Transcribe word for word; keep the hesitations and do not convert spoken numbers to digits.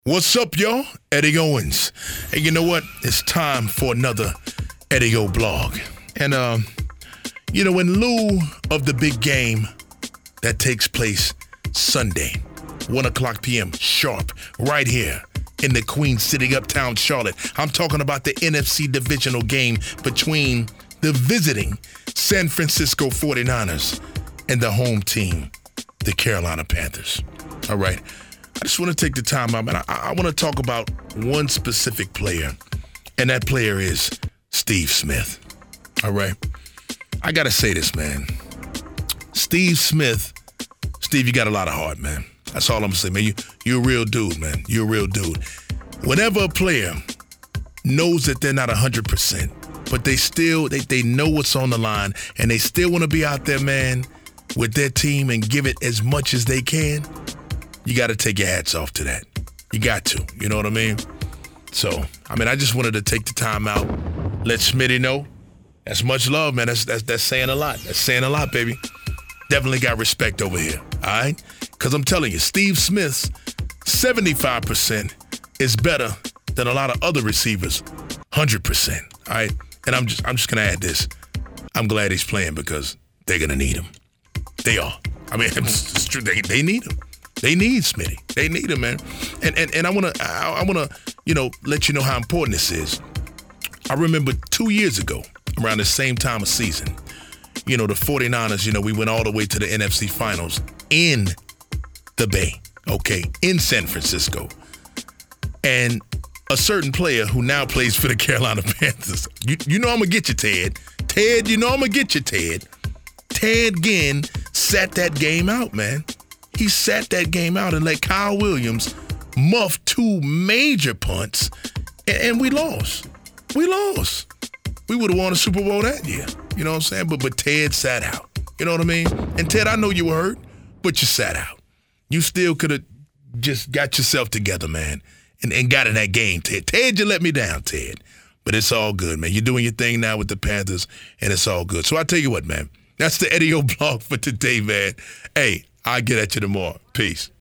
What's up, y'all? Eddie Owens. And you know what? It's time for another Eddie O blog. And, um, you know, in lieu of the big game that takes place Sunday, one o'clock p.m. sharp, right here in the Queen City, uptown Charlotte, I'm talking about the N F C divisional game between the visiting San Francisco forty-niners and the home team, the Carolina Panthers. All right. I just want to take the time out, man. I, I want to talk about one specific player, and that player is Steve Smith. All right? I got to say this, man. Steve Smith, Steve, you got a lot of heart, man. That's all I'm going to say, man. You, you're a real dude, man. You're a real dude. Whenever a player knows that they're not one hundred percent, but they still, they, they know what's on the line, and they still want to be out there, man, with their team and give it as much as they can, you got to take your hats off to that. You got to. You know what I mean? So, I mean, I just wanted to take the time out, let Smitty know. That's much love, man. That's, that's, that's saying a lot. That's saying a lot, baby. Definitely got respect over here, all right? Because I'm telling you, Steve Smith's seventy-five percent is better than a lot of other receivers, one hundred percent, all right? And I'm just I'm just going to add this. I'm glad he's playing because they're going to need him. They are. I mean, it's true. They, they need him. They need Smitty. They need him, man. And and and I wanna I, I wanna you know let you know how important this is. I remember two years ago, around the same time of season, you know the forty-niners. You know we went all the way to the N F C Finals in the Bay, okay, in San Francisco, and a certain player who now plays for the Carolina Panthers. You you know I'm gonna get you, Ted. Ted, you know I'm gonna get you, Ted. Ted Ginn sat that game out, man. He sat that game out and let Kyle Williams muff two major punts, and, and we lost. We lost. We would have won a Super Bowl that year. You know what I'm saying? But but Ted sat out. You know what I mean? And Ted, I know you were hurt, but you sat out. You still could have just got yourself together, man, and, and got in that game, Ted. Ted, you let me down, Ted. But it's all good, man. You're doing your thing now with the Panthers, and it's all good. So I tell you what, man. That's the Eddie O blog for today, man. Hey, I'll get at you tomorrow. Peace.